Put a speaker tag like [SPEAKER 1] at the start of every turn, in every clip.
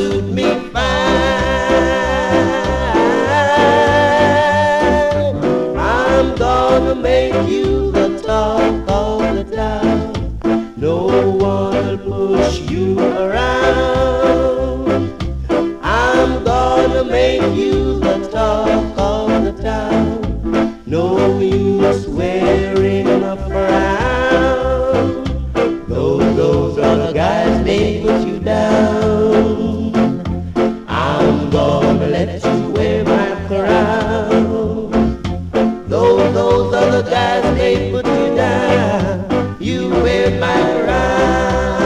[SPEAKER 1] suit me fine. I'm gonna make you the talk of the town. No one will push you around. I'm gonna make you the talk of the town. No use wearing a frown. Those other guys may put you down. I'm gonna let you wear my crown. Those other guys may put you down. You wear my crown.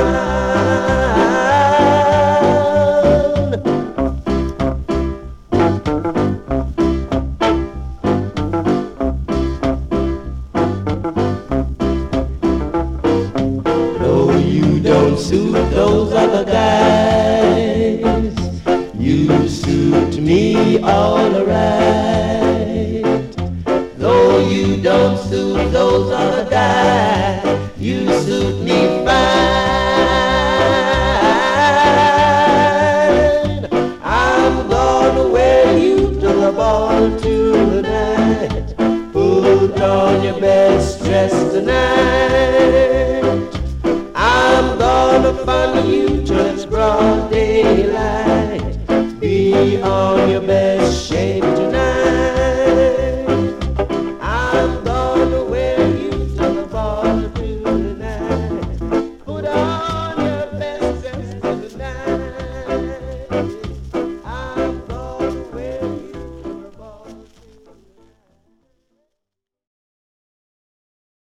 [SPEAKER 1] No, you don't suit those other guys. You suit me all right. Though you don't suit those other guys, you suit me fine. I'm gonna wear you to the ball tonight. Put on your best dress tonight. I'm gonna fun you till it's broad daylight. Be on your best